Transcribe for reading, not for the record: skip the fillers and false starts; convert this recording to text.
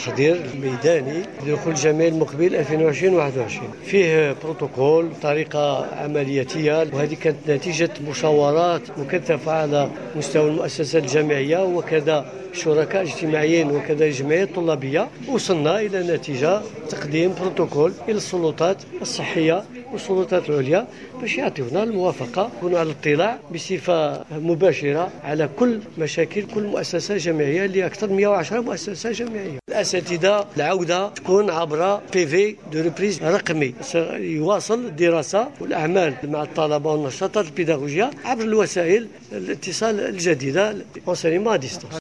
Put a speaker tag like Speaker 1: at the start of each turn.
Speaker 1: التحضير الميداني لدخول الجامعي المقبل 2020-21. فيه بروتوكول طريقة عملياتية، وهذه كانت نتيجة مشاورات مكثفة على مستوى المؤسسات الجامعية وكذا شركاء اجتماعيين وكذا جمعيات طلابية. وصلنا إلى نتيجة تقديم بروتوكول إلى السلطات الصحية والسلطات العليا باش يعطيونا الموافقة، يكونوا على الاطلاع بصفة مباشرة على كل مشاكل كل مؤسسة جامعية اللي أكثر من 110 مؤسسة جامعية. الأساتذة العودة تكون عبر PV دو ريبريز رقمي، يواصل الدراسة والأعمال مع الطلبة والنشاطات البيداغوجية عبر الوسائل الاتصال الجديدة enseignement à distance.